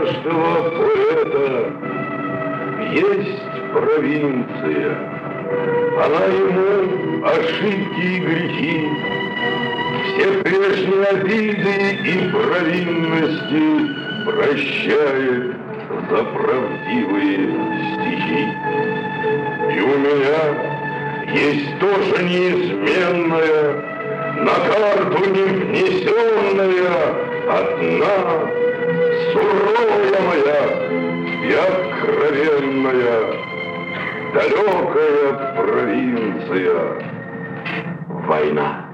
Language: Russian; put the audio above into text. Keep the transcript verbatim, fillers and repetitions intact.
каждого поэта есть провинция. Она ему ошибки и грехи, все прежние обиды и провинности прощает за правдивые стихи. И у меня есть тоже неизменная, на карту не внесенная, одна суровая моя и откровенная далекая провинция — война.